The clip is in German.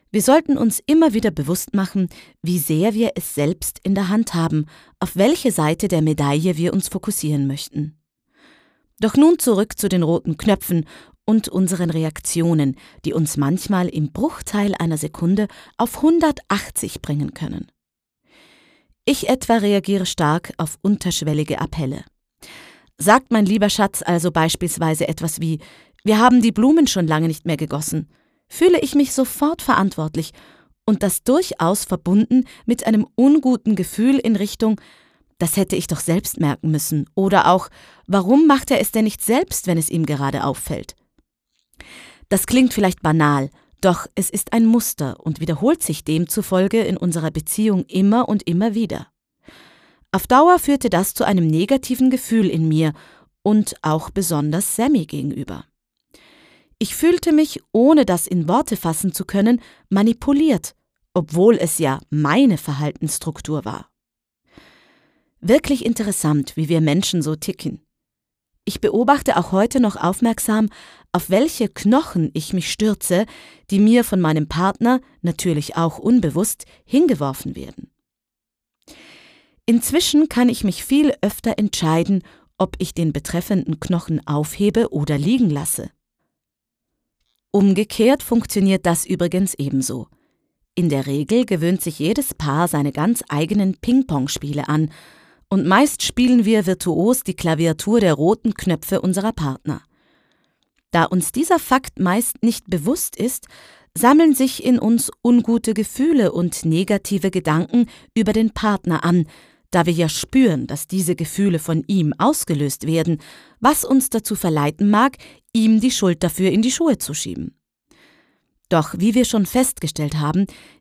Wir sollten uns immer wieder bewusst machen, wie sehr wir es selbst in der Hand haben, auf welche Seite der Medaille wir uns fokussieren möchten. Doch nun zurück zu den roten Knöpfen und unseren Reaktionen, die uns manchmal im Bruchteil einer Sekunde auf 180 bringen können. Ich etwa reagiere stark auf unterschwellige Appelle. Sagt mein lieber Schatz also beispielsweise etwas wie: Wir haben die Blumen schon lange nicht mehr gegossen, fühle ich mich sofort verantwortlich und das durchaus verbunden mit einem unguten Gefühl in Richtung: Das hätte ich doch selbst merken müssen, oder auch: Warum macht er es denn nicht selbst, wenn es ihm gerade auffällt? Das klingt vielleicht banal, doch es ist ein Muster und wiederholt sich demzufolge in unserer Beziehung immer und immer wieder. Auf Dauer führte das zu einem negativen Gefühl in mir und auch besonders Sammy gegenüber. Ich fühlte mich, ohne das in Worte fassen zu können, manipuliert, obwohl es ja meine Verhaltensstruktur war. Wirklich interessant, wie wir Menschen so ticken. Ich beobachte auch heute noch aufmerksam, auf welche Knochen ich mich stürze, die mir von meinem Partner, natürlich auch unbewusst, hingeworfen werden. Inzwischen kann ich mich viel öfter entscheiden, ob ich den betreffenden Knochen aufhebe oder liegen lasse. Umgekehrt funktioniert das übrigens ebenso. In der Regel gewöhnt sich jedes Paar seine ganz eigenen Ping-Pong-Spiele an und meist spielen wir virtuos die Klaviatur der roten Knöpfe unserer Partner. Da uns dieser Fakt meist nicht bewusst ist, sammeln sich in uns ungute Gefühle und negative Gedanken über den Partner an, da wir ja spüren, dass diese Gefühle von ihm ausgelöst werden, was uns dazu verleiten mag, ihm die Schuld dafür in die Schuhe zu schieben. Doch wie wir schon festgestellt haben,